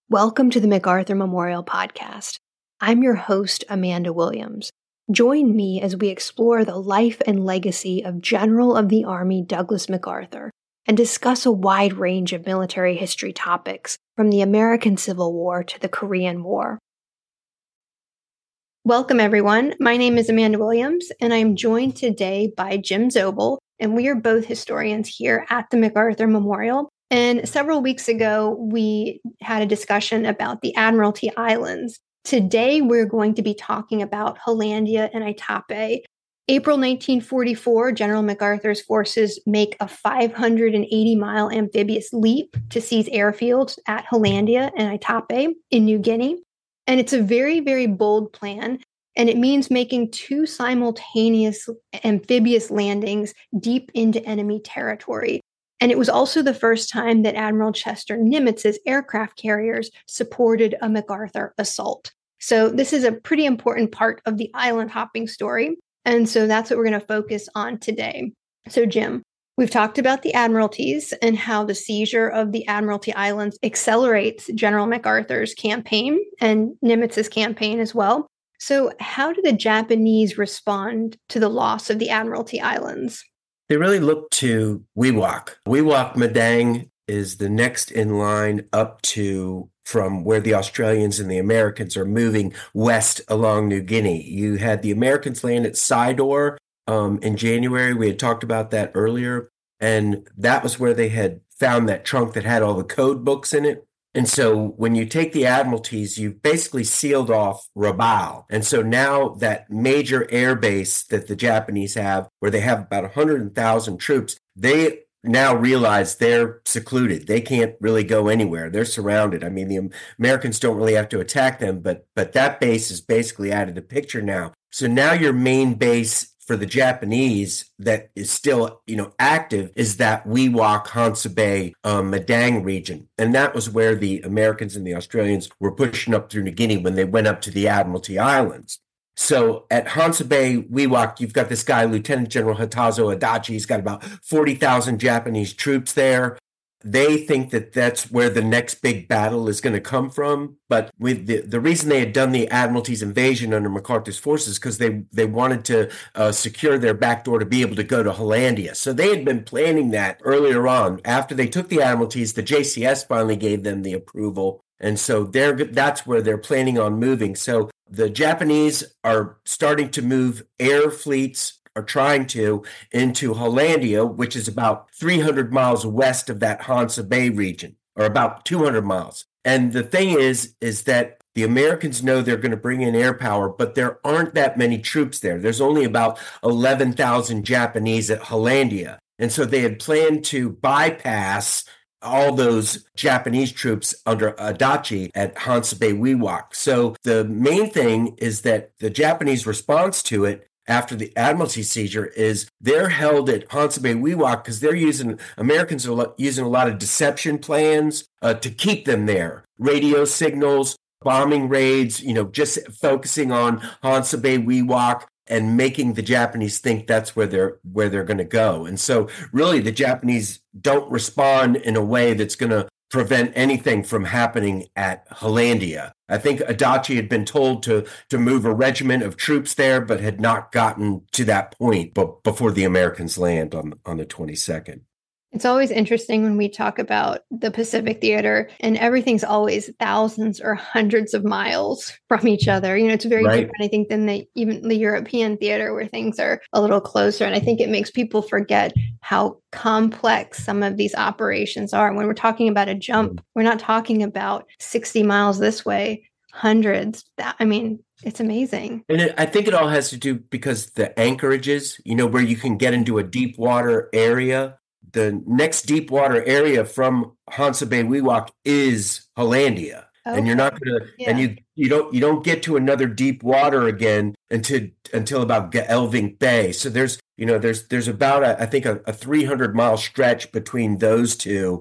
Welcome to the MacArthur Memorial Podcast. I'm your host, Amanda Williams. Join me as we explore the life and legacy of General of the Army Douglas MacArthur and discuss a wide range of military history topics from the American Civil War to the Korean War. Welcome, everyone. My name is Amanda Williams, and I'm joined today by Jim Zobel, and we are both historians here at the MacArthur Memorial. And several weeks ago, we had a discussion about the Admiralty Islands. Today, we're going to be talking about Hollandia and Iitape. April 1944, General MacArthur's forces make a 580-mile amphibious leap to seize airfields at Hollandia and Iitape in New Guinea. And it's a very, very bold plan. And it means making two simultaneous amphibious landings deep into enemy territory. And it was also the first time that Admiral Chester Nimitz's aircraft carriers supported a MacArthur assault. So this is a pretty important part of the island hopping story. And so that's what we're going to focus on today. So Jim, we've talked about the Admiralties and how the seizure of the Admiralty Islands accelerates General MacArthur's campaign and Nimitz's campaign as well. So how do the Japanese respond to the loss of the Admiralty Islands? They really look to Wewak. Wewak Madang is the next in line up to from where the Australians and the Americans are moving west along New Guinea. You had the Americans land at Sidor in January. We had talked about that earlier. And that was where they had found that trunk that had all the code books in it. And so when you take the Admiralties, you've basically sealed off Rabaul. And so now that major air base that the Japanese have, where they have about 100,000 troops, they now realize they're secluded. They can't really go anywhere. They're surrounded. I mean, the Americans don't really have to attack them, but that base is basically out of the picture now. So now your main base for the Japanese that is still, active is that Wewak, Hansa Bay, Madang region. And that was where the Americans and the Australians were pushing up through New Guinea when they went up to the Admiralty Islands. So at Hansa Bay, Wewak, you've got this guy, Lieutenant General Hatazo Adachi. He's got about 40,000 Japanese troops there. They think that that's where the next big battle is going to come from. But with the reason they had done the Admiralty's invasion under MacArthur's forces because they wanted to secure their back door to be able to go to Hollandia. So they had been planning that earlier on. After they took the Admiralties, the JCS finally gave them the approval. And so that's where they're planning on moving. So the Japanese are starting to move air fleets, are trying to, into Hollandia, which is about 300 miles west of that Hansa Bay region, or about 200 miles. And the thing is that the Americans know they're going to bring in air power, but there aren't that many troops there. There's only about 11,000 Japanese at Hollandia. And so they had planned to bypass all those Japanese troops under Adachi at Hansa Bay Wewak. So the main thing is that the Japanese response to it after the Admiralty seizure is they're held at Hansa Bay Wewak because Americans are using a lot of deception plans to keep them there. Radio signals, bombing raids, just focusing on Hansa Bay Wewak and making the Japanese think that's where they're going to go. And so really the Japanese don't respond in a way that's going to prevent anything from happening at Hollandia. I think Adachi had been told to move a regiment of troops there, but had not gotten to that point before the Americans land on the 22nd. It's always interesting when we talk about the Pacific Theater and everything's always thousands or hundreds of miles from each other. It's very different, I think, than even the European theater where things are a little closer. And I think it makes people forget how complex some of these operations are. When we're talking about a jump, we're not talking about 60 miles this way, hundreds. It's amazing. And I think it all has to do because the anchorages, where you can get into a deep water area. The next deep water area from Hansa Bay Wewak is Hollandia. Okay. And you're not going to, and you don't get to another deep water again until about Elving Bay. So there's about I think a 300-mile stretch between those two.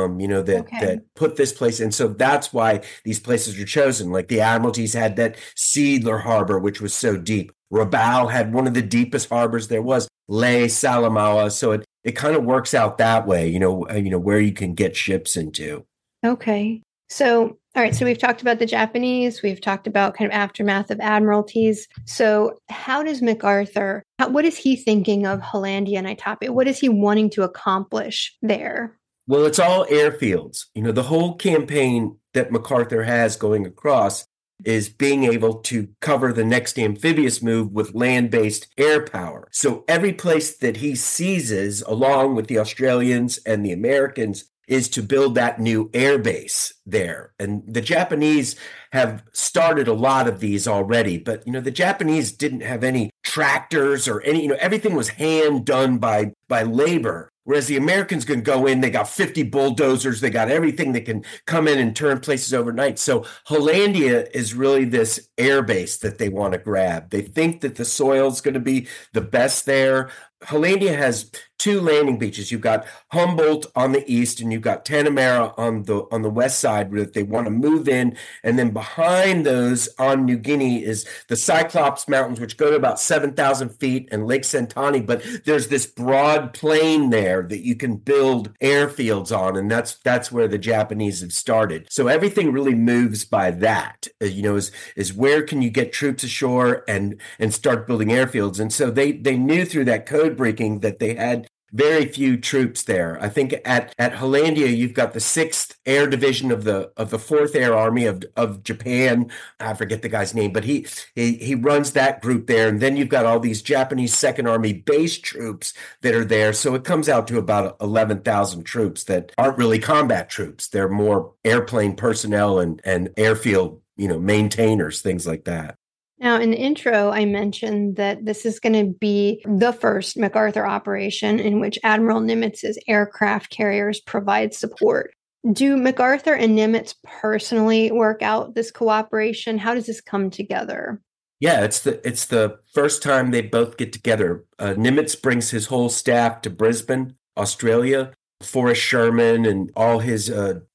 That put this place in. So that's why these places are chosen. Like the Admiralties had that Seidler Harbor, which was so deep. Rabaul had one of the deepest harbors there was, Lae, Salamaua. So it kind of works out that way, where you can get ships into. Okay. So, all right, so we've talked about the Japanese, we've talked about kind of aftermath of admiralties. So, how does MacArthur, what is he thinking of Hollandia and Itapia? What is he wanting to accomplish there? Well, it's all airfields. The whole campaign that MacArthur has going across is being able to cover the next amphibious move with land-based air power. So every place that he seizes, along with the Australians and the Americans, is to build that new air base there. And the Japanese have started a lot of these already, but the Japanese didn't have any tractors or any, everything was hand done by labor. Whereas the Americans can go in, they got 50 bulldozers, they got everything that can come in and turn places overnight. So Hollandia is really this air base that they want to grab. They think that the soil's going to be the best there. Hollandia has two landing beaches. You've got Humboldt on the east, and you've got Tanamera on the west side that they want to move in. And then behind those on New Guinea is the Cyclops Mountains, which go to about 7,000 feet, and Lake Sentani. But there's this broad plain there that you can build airfields on, and that's where the Japanese have started. So everything really moves by that. Is where can you get troops ashore and start building airfields? And so they knew through that code breaking that they had very few troops there. I think at Hollandia, you've got the 6th Air Division of the 4th Air Army of Japan. I forget the guy's name, but he runs that group there. And then you've got all these Japanese 2nd Army base troops that are there. So it comes out to about 11,000 troops that aren't really combat troops. They're more airplane personnel and airfield, maintainers, things like that. Now, in the intro, I mentioned that this is going to be the first MacArthur operation in which Admiral Nimitz's aircraft carriers provide support. Do MacArthur and Nimitz personally work out this cooperation? How does this come together? Yeah, it's the first time they both get together. Nimitz brings his whole staff to Brisbane, Australia. Forrest Sherman and all his,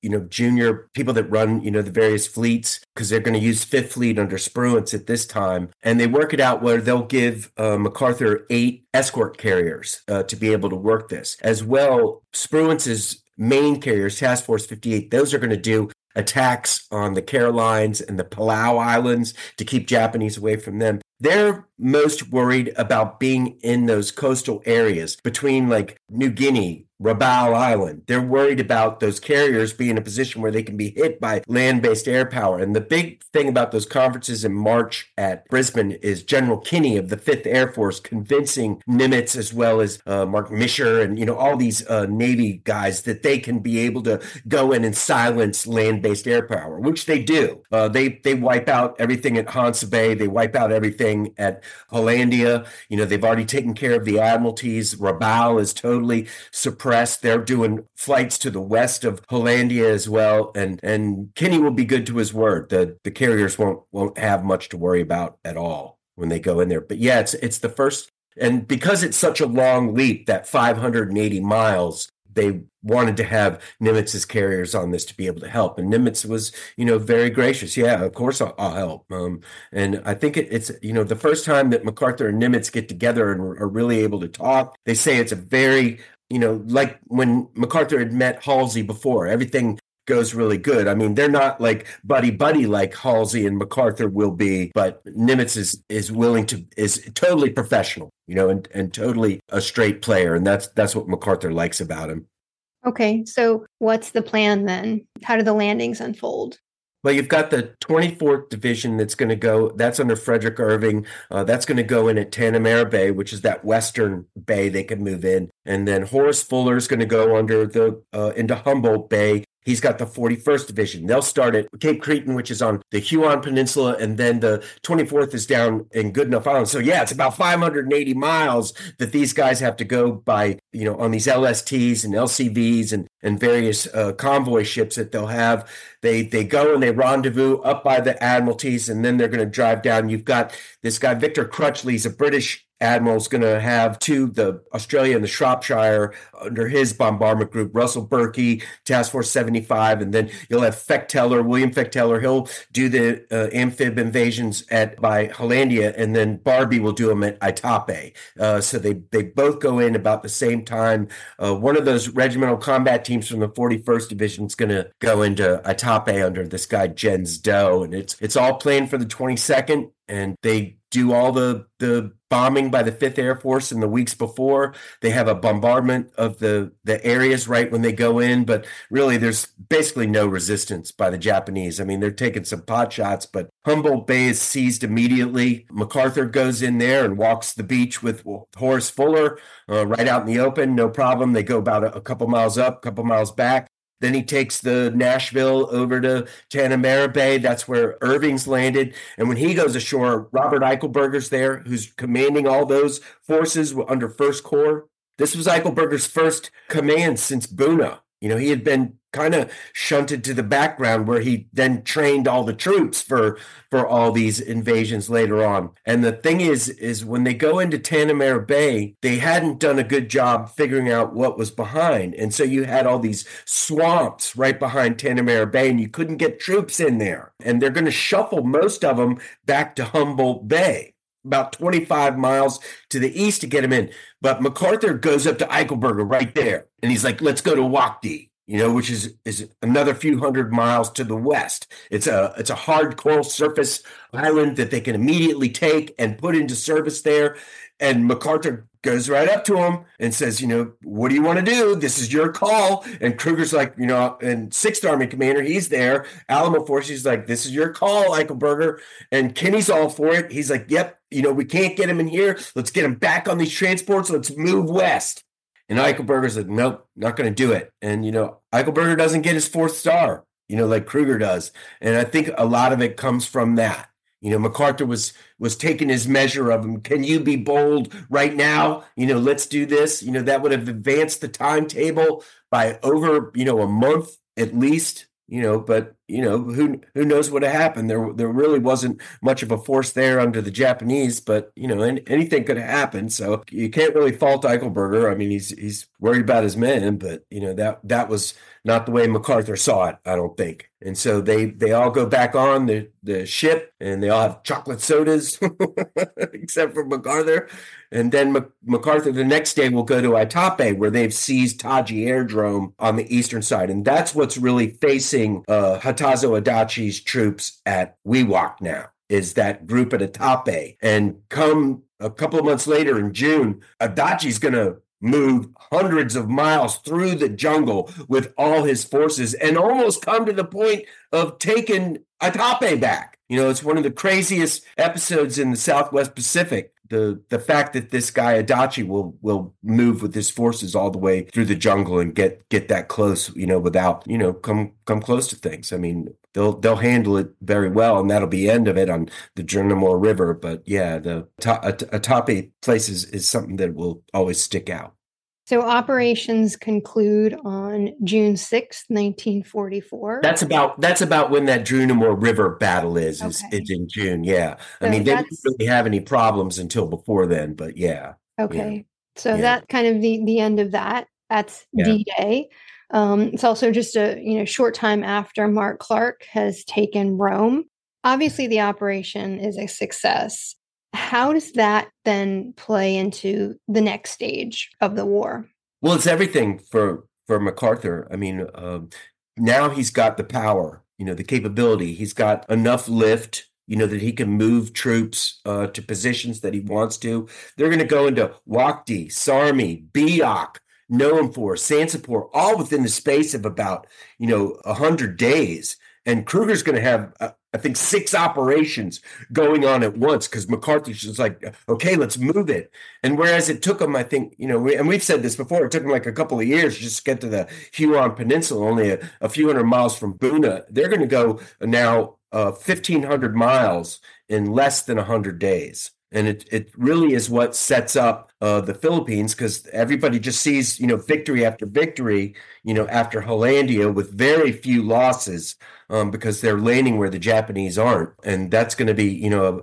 junior people that run, the various fleets, because they're going to use Fifth Fleet under Spruance at this time. And they work it out where they'll give MacArthur 8 escort carriers to be able to work this. As well, Spruance's main carriers, Task Force 58, those are going to do attacks on the Carolines and the Palau Islands to keep Japanese away from them. They're most worried about being in those coastal areas between like New Guinea, Rabaul Island. They're worried about those carriers being in a position where they can be hit by land-based air power. And the big thing about those conferences in March at Brisbane is General Kinney of the 5th Air Force convincing Nimitz as well as Mark Misher and, all these Navy guys that they can be able to go in and silence land-based air power, which they do. They wipe out everything at Hansa Bay. They wipe out everything at Hollandia. They've already taken care of the Admiralties. Rabaul is totally suppressed. They're doing flights to the west of Hollandia as well. And Kinney will be good to his word. The carriers won't have much to worry about at all when they go in there. But yeah, it's the first. And because it's such a long leap, that 580 miles, they wanted to have Nimitz's carriers on this to be able to help. And Nimitz was, very gracious. Yeah, of course I'll help. And I think it's, the first time that MacArthur and Nimitz get together and are really able to talk, they say it's a very, like when MacArthur had met Halsey before, everything goes really good. I mean, they're not like buddy like Halsey and MacArthur will be, but Nimitz is totally professional, and totally a straight player. And that's what MacArthur likes about him. Okay, so what's the plan then? How do the landings unfold? Well, you've got the 24th Division that's going to go, that's under Frederick Irving. That's going to go in at Tanamera Bay, which is that western bay they can move in. And then Horace Fuller is going to go into Humboldt Bay. He's got the 41st Division. They'll start at Cape Cretin, which is on the Huon Peninsula, and then the 24th is down in Goodenough Island. So yeah, it's about 580 miles that these guys have to go by, on these LSTs and LCVs and various convoy ships that they'll have. They go and they rendezvous up by the Admiralties, and then they're going to drive down. You've got this guy, Victor Crutchley, he's a British admiral's going to have the Australia and the Shropshire under his bombardment group, Russell Berkey, Task Force 75, and then you'll have William Fechteler. He'll do the amphib invasions by Hollandia, and then Barbie will do them at Iatape. So they both go in about the same time. One of those regimental combat teams from the 41st Division is going to go into Iatape under this guy Jens Doe, and it's all planned for the 22nd, and they do all the bombing by the 5th Air Force in the weeks before. They have a bombardment of the areas right when they go in, but really there's basically no resistance by the Japanese. I mean, they're taking some pot shots, but Humboldt Bay is seized immediately. MacArthur goes in there and walks the beach with Horace Fuller right out in the open, no problem. They go about a couple miles up, a couple miles back. Then he takes the Nashville over to Tanamera Bay. That's where Irving's landed. And when he goes ashore, Robert Eichelberger's there, who's commanding all those forces under First Corps. This was Eichelberger's first command since Buna. He had been kind of shunted to the background where he then trained all the troops for all these invasions later on. And the thing is when they go into Tanamera Bay, they hadn't done a good job figuring out what was behind. And so you had all these swamps right behind Tanamera Bay, and you couldn't get troops in there. And they're going to shuffle most of them back to Humboldt Bay, about 25 miles to the east to get him in. But MacArthur goes up to Eichelberger right there, and he's like, let's go to Wakdi, which is another few hundred miles to the west. It's a hard coral surface island that they can immediately take and put into service there. And MacArthur goes right up to him and says, what do you want to do? This is your call. And Kruger's like, and 6th Army commander, he's there. Alamo Force, he's like, this is your call, Eichelberger. And Kenny's all for it. He's like, yep, we can't get him in here. Let's get him back on these transports. Let's move west. And Eichelberger's like, nope, not going to do it. And, Eichelberger doesn't get his 4th star, like Kruger does. And I think a lot of it comes from that. MacArthur was taking his measure of him. Can you be bold right now? Let's do this. That would have advanced the timetable by over, a month at least. But who knows what happened? There really wasn't much of a force there under the Japanese, but anything could happen. So you can't really fault Eichelberger. I mean, he's worried about his men, but that was not the way MacArthur saw it, I don't think. And so they all go back on the ship, and they all have chocolate sodas, except for MacArthur. And then MacArthur the next day will go to Iatape, where they've seized Taji Airdrome on the eastern side. And that's what's really facing Hatazo Adachi's troops at Wewak now, is that group at Iatape. And come a couple of months later in June, Adachi's going to move hundreds of miles through the jungle with all his forces and almost come to the point of taking Iatape back. It's one of the craziest episodes in the Southwest Pacific. The fact that this guy Adachi will move with his forces all the way through the jungle and get that close, without, come close to things. I mean, they'll handle it very well, and that'll be the end of it on the Jernamor River. But yeah, the Iatape place is something that will always stick out. So operations conclude on June 6th, 1944. That's about when that Jernamor River battle is in June. Yeah. So I mean, they didn't really have any problems until before then, but yeah. Okay. Yeah. So that's kind of the end of that. That's D-Day. It's also just a short time after Mark Clark has taken Rome. Obviously, the operation is a success. How does that then play into the next stage of the war? Well, it's everything for MacArthur. I mean, now he's got the power, the capability. He's got enough lift, that he can move troops to positions that he wants to. They're going to go into Wakdi, Sarmi, Biak, Noampur, Sansapur, all within the space of about, 100 days. And Kruger's going to have, I think, 6 operations going on at once, because MacArthur's just like, okay, let's move it. And whereas it took him, I think, and we've said this before, it took him like a couple of years just to get to the Huron Peninsula, only a few hundred miles from Buna. They're going to go now 1,500 miles in less than 100 days. And it really is what sets up the Philippines, because everybody just sees, victory after victory, after Hollandia with very few losses, because they're landing where the Japanese aren't. And that's going to be,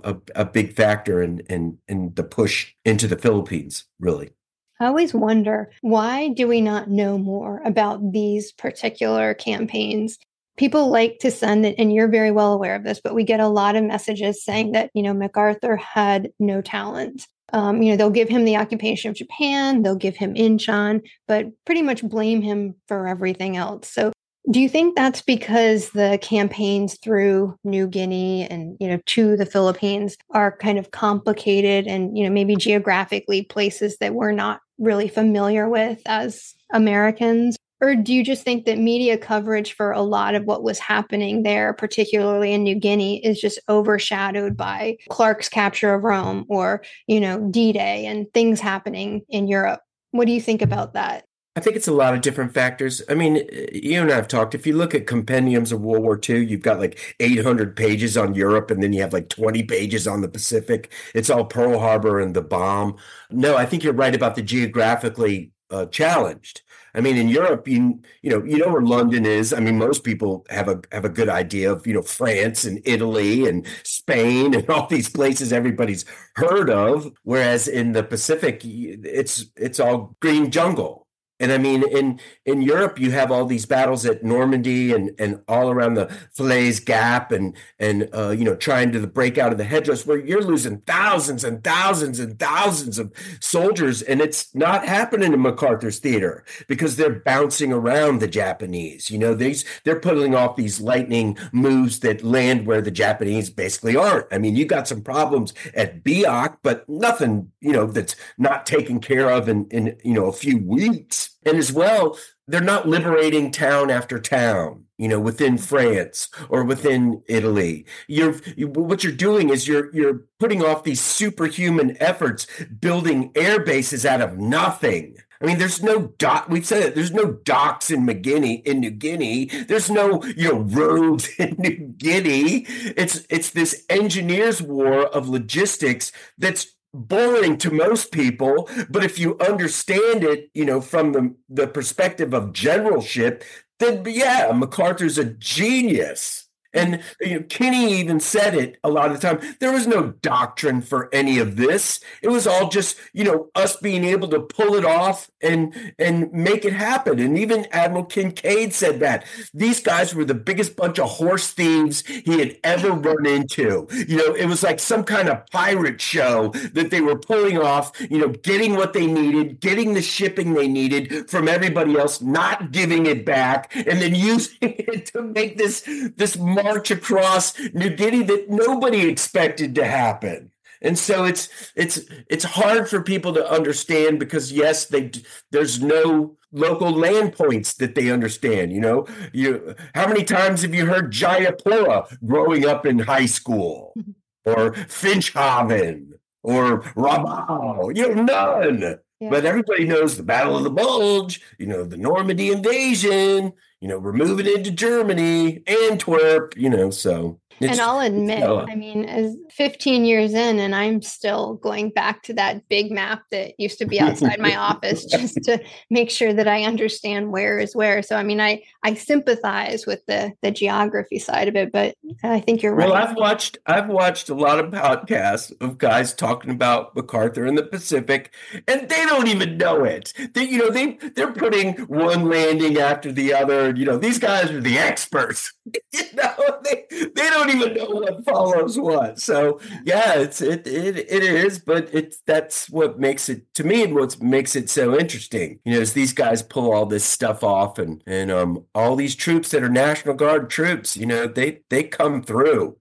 a big factor in the push into the Philippines, really. I always wonder, why do we not know more about these particular campaigns? People like to send it, and you're very well aware of this, but we get a lot of messages saying that, MacArthur had no talent. They'll give him the occupation of Japan, they'll give him Inchon, but pretty much blame him for everything else. So do you think that's because the campaigns through New Guinea and, to the Philippines are kind of complicated and, maybe geographically places that we're not really familiar with as Americans? Or do you just think that media coverage for a lot of what was happening there, particularly in New Guinea, is just overshadowed by Clark's capture of Rome or, D-Day and things happening in Europe? What do you think about that? I think it's a lot of different factors. I mean, you and I have talked. If you look at compendiums of World War II, you've got like 800 pages on Europe, and then you have like 20 pages on the Pacific. It's all Pearl Harbor and the bomb. No, I think you're right about the geographically challenged. I mean, in Europe, you know where London is. I mean, most people have a good idea of, France and Italy and Spain and all these places everybody's heard of. Whereas in the Pacific, it's all green jungle. And I mean, in Europe, you have all these battles at Normandy and all around the Falaise Gap and trying to break out of the hedgerows, where you're losing thousands and thousands and thousands of soldiers, and it's not happening in MacArthur's theater because they're bouncing around the Japanese. They're pulling off these lightning moves that land where the Japanese basically aren't. I mean, you got some problems at Biak, but nothing that's not taken care of in a few weeks. And as well, they're not liberating town after town, within France or within Italy. What you're doing is you're putting off these superhuman efforts, building air bases out of nothing. I mean, there's no dock. We've said it. There's no docks in New Guinea. There's no, roads in New Guinea. It's this engineers' war of logistics that's boring to most people, but if you understand it, from the perspective of generalship, then yeah, MacArthur's a genius. And Kinney even said it a lot of the time. There was no doctrine for any of this. It was all just, us being able to pull it off and make it happen. And even Admiral Kincaid said that. These guys were the biggest bunch of horse thieves he had ever run into. It was like some kind of pirate show that they were pulling off, getting what they needed, getting the shipping they needed from everybody else, not giving it back, and then using it to make this march across New Guinea that nobody expected to happen. And so it's hard for people to understand because, yes, there's no local land points that they understand. How many times have you heard Jayapura growing up in high school, or Finchhaven, or Rabaul? None. Yeah. But everybody knows the Battle of the Bulge, the Normandy invasion, we're moving into Germany, Antwerp, so. And I'll admit, I mean, as 15 years in, and I'm still going back to that big map that used to be outside my office just to make sure that I understand where is where. So, I mean, I sympathize with the geography side of it, but I think you're right. Well, I've watched a lot of podcasts of guys talking about MacArthur in the Pacific, and they don't even know it. They're putting one landing after the other. These guys are the experts. They don't even know what follows what. So yeah, it is, but that's what makes it, to me, what makes it so interesting. Is these guys pull all this stuff off, and all these troops that are National Guard troops, they come through.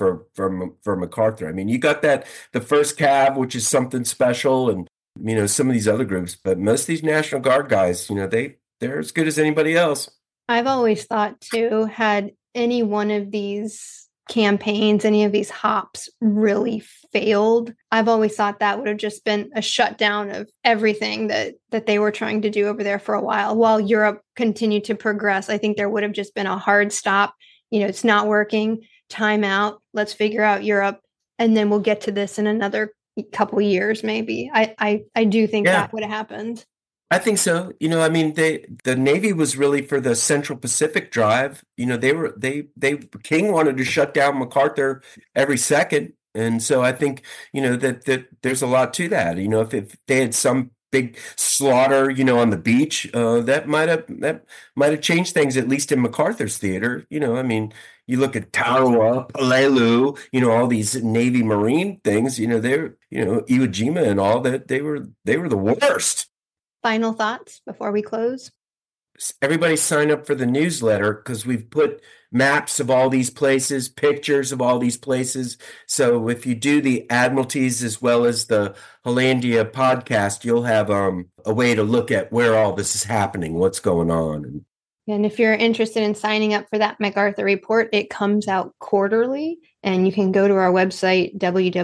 For MacArthur. I mean, you got the first Cav, which is something special, and some of these other groups, but most of these National Guard guys, they're as good as anybody else. I've always thought too, had any one of these campaigns, any of these hops really failed, I've always thought that would have just been a shutdown of everything that they were trying to do over there for a while Europe continued to progress. I think there would have just been a hard stop. It's not working. Time out. Let's figure out Europe. And then we'll get to this in another, couple years, maybe. I do think Yeah, that would have happened. I think so. I mean, the Navy was really for the Central Pacific Drive. They King wanted to shut down MacArthur every second. And so I think, that there's a lot to that. If they had some big slaughter, on the beach, that might have changed things, at least in MacArthur's theater. I mean, you look at Tarawa, Peleliu, all these Navy Marine things, they're, Iwo Jima and all that, they were the worst. Final thoughts before we close? Everybody sign up for the newsletter because we've put maps of all these places, pictures of all these places. So if you do the Admiralties as well as the Hollandia podcast, you'll have a way to look at where all this is happening, what's going on. And if you're interested in signing up for that MacArthur report, it comes out quarterly, and you can go to our website,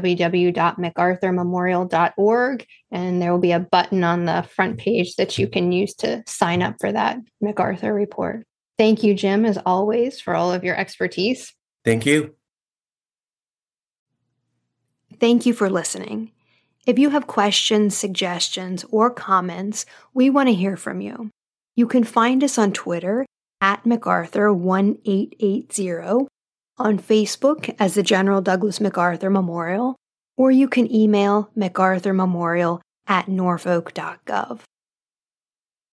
www.macarthurmemorial.org, and there will be a button on the front page that you can use to sign up for that MacArthur report. Thank you, Jim, as always, for all of your expertise. Thank you. Thank you for listening. If you have questions, suggestions, or comments, we want to hear from you. You can find us on Twitter at MacArthur1880, on Facebook as the General Douglas MacArthur Memorial, or you can email MacArthurMemorial@norfolk.gov.